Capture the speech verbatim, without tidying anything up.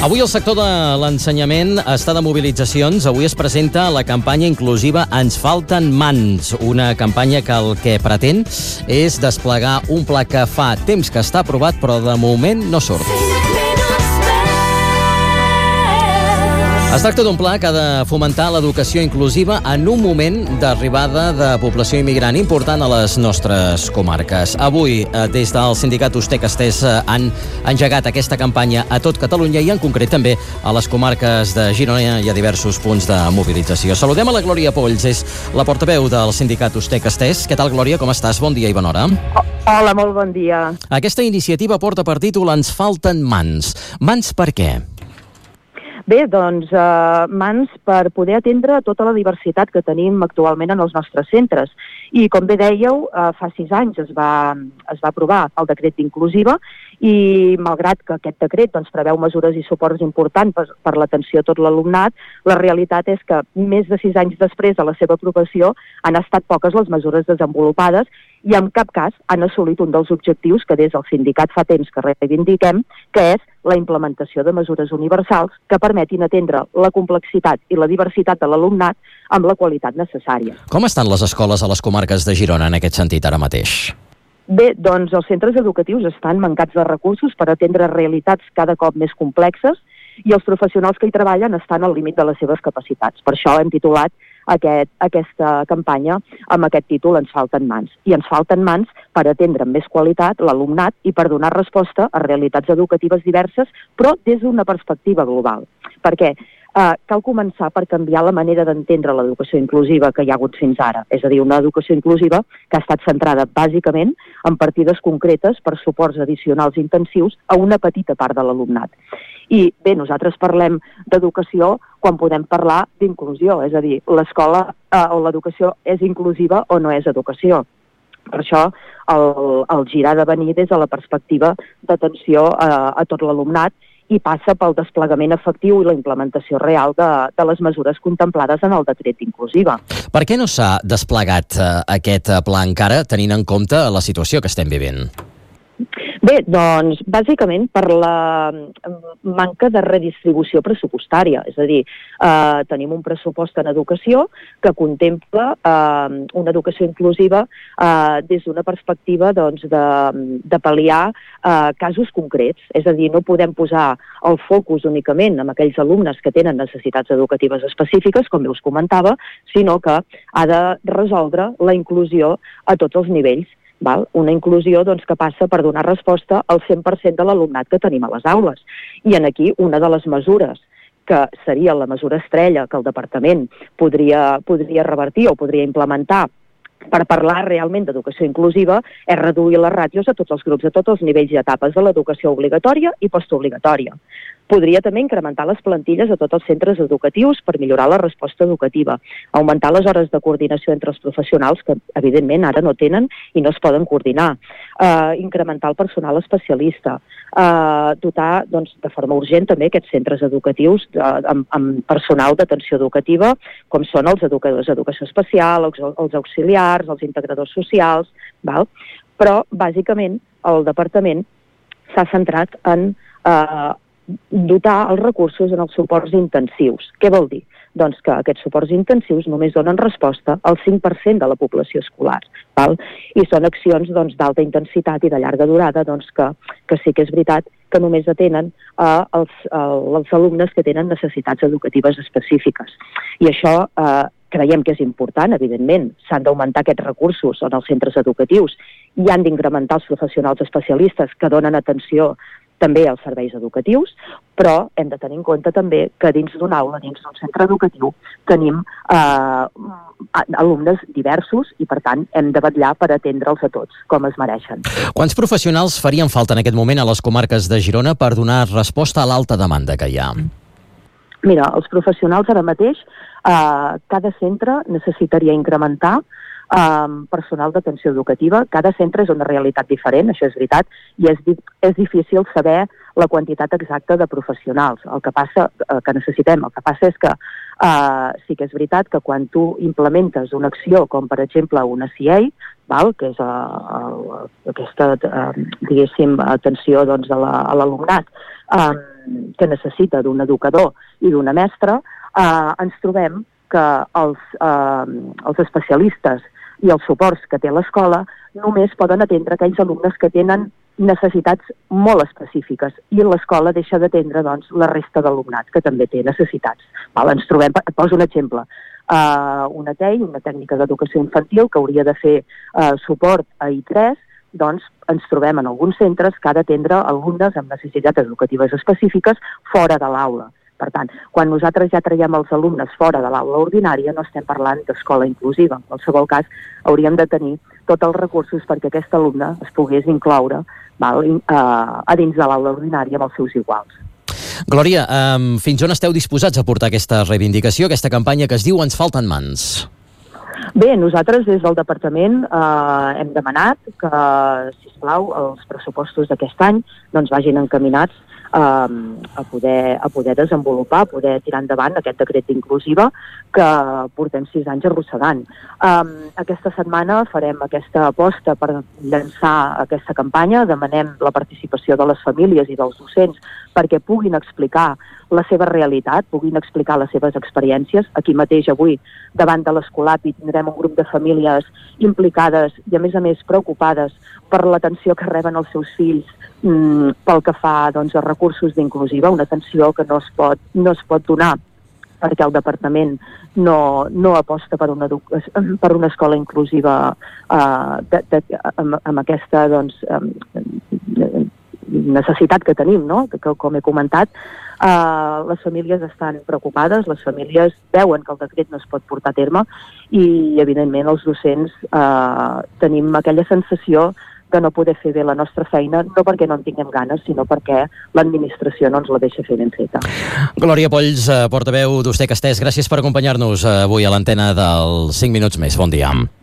Avui el sector de l'ensenyament està de mobilitzacions. Avui es presenta la campanya inclusiva Ens falten mans, una campanya que el que pretén és desplegar un pla que fa temps que està aprovat però de moment no surt. Es tracta d'un pla que ha de fomentar l'educació inclusiva en un moment d'arribada de població immigrant important a les nostres comarques. Avui, des del sindicat Usté-Castells, han engegat aquesta campanya a tot Catalunya i en concret també a les comarques de Girona i a diversos punts de mobilització. Saludem a la Glòria Polls, és la portaveu del sindicat Usté-Castells. Què tal, Glòria? Com estàs? Bon dia i bona hora. Hola, molt bon dia. Aquesta iniciativa porta per títol Ens falten mans. Mans per què? Bé, doncs, eh, mans per poder atendre tota la diversitat que tenim actualment en els nostres centres. I, com bé dèieu, eh, fa sis anys es va, es va aprovar el decret d'inclusiva i, malgrat que aquest decret doncs, preveu mesures i suports importants per, per l'atenció a tot l'alumnat, la realitat és que més de sis anys després de la seva aprovació han estat poques les mesures desenvolupades i en cap cas han assolit un dels objectius que des del sindicat fa temps que reivindiquem, que és la implementació de mesures universals que permetin atendre la complexitat i la diversitat de l'alumnat amb la qualitat necessària. Com estan les escoles a les comarques de Girona en aquest sentit ara mateix? Bé, doncs els centres educatius estan mancats de recursos per atendre realitats cada cop més complexes i els professionals que hi treballen estan al límit de les seves capacitats. Per això hem titulat aquest, aquesta campanya amb aquest títol Ens falten mans. I ens falten mans per atendre amb més qualitat l'alumnat i per donar resposta a realitats educatives diverses, però des d'una perspectiva global. Per què? Uh, cal començar per canviar la manera d'entendre l'educació inclusiva que hi ha hagut fins ara. És a dir, una educació inclusiva que ha estat centrada bàsicament en partides concretes per suports addicionals intensius a una petita part de l'alumnat. I bé, nosaltres parlem d'educació quan podem parlar d'inclusió, és a dir, l'escola eh, o l'educació és inclusiva o no és educació. Per això el, el girar de venir des de la perspectiva d'atenció a, a tot l'alumnat i passa pel desplegament efectiu i la implementació real de, de les mesures contemplades en el decret d'inclusiva. Per què no s'ha desplegat eh, aquest pla encara, tenint en compte la situació que estem vivint? Bé, doncs, bàsicament per la manca de redistribució pressupostària. És a dir, eh, tenim un pressupost en educació que contempla eh, una educació inclusiva eh, des d'una perspectiva doncs, de, de pal·liar eh, casos concrets. És a dir, no podem posar el focus únicament en aquells alumnes que tenen necessitats educatives específiques, com bé us comentava, sinó que ha de resoldre la inclusió a tots els nivells. Val? Una inclusió doncs, que passa per donar resposta al cent per cent de l'alumnat que tenim a les aules. I en aquí una de les mesures que seria la mesura estrella que el departament podria, podria revertir o podria implementar per parlar realment d'educació inclusiva és reduir les ràtios a tots els grups, a tots els nivells i etapes de l'educació obligatòria i postobligatòria. Podria també incrementar les plantilles a tots els centres educatius per millorar la resposta educativa, augmentar les hores de coordinació entre els professionals, que evidentment ara no tenen i no es poden coordinar, eh, incrementar el personal especialista, eh, dotar doncs, de forma urgent també aquests centres educatius eh, amb, amb personal d'atenció educativa, com són els educadors d'educació especial, els, els auxiliars, els integradors socials, val? Però bàsicament el departament s'ha centrat en eh, dotar els recursos en els suports intensius. Què vol dir? Doncs que aquests suports intensius només donen resposta al cinc per cent de la població escolar. Val? I són accions doncs, d'alta intensitat i de llarga durada doncs, que, que sí que és veritat que només atenen eh, els, eh, els alumnes que tenen necessitats educatives específiques. I això eh, creiem que és important, evidentment. S'han d'augmentar aquests recursos en els centres educatius i han d'incrementar els professionals especialistes que donen atenció també als serveis educatius, però hem de tenir en compte també que dins d'una aula, dins d'un centre educatiu, tenim eh, alumnes diversos i, per tant, hem de vetllar per atendre'ls a tots, com es mereixen. Quants professionals farien falta en aquest moment a les comarques de Girona per donar resposta a l'alta demanda que hi ha? Mira, els professionals ara mateix, eh, cada centre necessitaria incrementar Um, personal d'atenció educativa. Cada centre és una realitat diferent, això és veritat, i és, di és difícil saber la quantitat exacta de professionals. El que passa, eh, que necessitem, el que passa és que Uh, sí que és veritat que quan tu implementes una acció, com per exemple una C A, val, que és uh, uh, aquesta, uh, diguéssim, atenció doncs, a l'alumnat, la, uh, que necessita d'un educador i d'una mestra, uh, ens trobem que els, uh, els especialistes i els suports que té l'escola només poden atendre aquells alumnes que tenen necessitats molt específiques i l'escola deixa d'atendre doncs, la resta d'alumnat que també té necessitats. Val, ens trobem, et poso un exemple, uh, una T E I, una tècnica d'educació infantil que hauria de fer uh, suport a I tres, doncs ens trobem en alguns centres que ha d'atendre alumnes amb necessitats educatives específiques fora de l'aula. Per tant, quan nosaltres ja traiem els alumnes fora de l'aula ordinària, no estem parlant d'escola inclusiva. En qualsevol cas, hauríem de tenir tots els recursos perquè aquest alumne es pogués incloure val, a, a dins de l'aula ordinària amb els seus iguals. Glòria, um, fins on esteu disposats a portar aquesta reivindicació, aquesta campanya que es diu Ens falten mans? Bé, nosaltres des del departament eh, hem demanat que, sisplau, els pressupostos d'aquest any doncs, vagin encaminats a poder, a poder desenvolupar, a poder tirar endavant aquest decret d'inclusiva que portem sis anys arrossegant. Um, aquesta setmana farem aquesta aposta per llançar aquesta campanya, demanem la participació de les famílies i dels docents perquè puguin explicar la seva realitat, puguin explicar les seves experiències. Aquí mateix avui, davant de l'Escolapi, tindrem un grup de famílies implicades i a més a més preocupades per l'atenció que reben els seus fills mm, pel que fa doncs, a recursos d'inclusiva, una atenció que no es pot, no es pot donar perquè el departament no, no aposta per una, per una escola inclusiva uh, de, de, amb, amb aquesta doncs, um, necessitat que tenim, no? que, que, com he comentat, uh, les famílies estan preocupades, les famílies veuen que el decret no es pot portar a terme i, evidentment, els docents uh, tenim aquella sensació de no poder fer bé la nostra feina, no perquè no en tinguem ganes, sinó perquè l'administració no ens la deixa fer ben feta. Glòria Polls, portaveu d'Ustec Estès, gràcies per acompanyar-nos avui a l'antena dels cinc minuts més. Bon dia.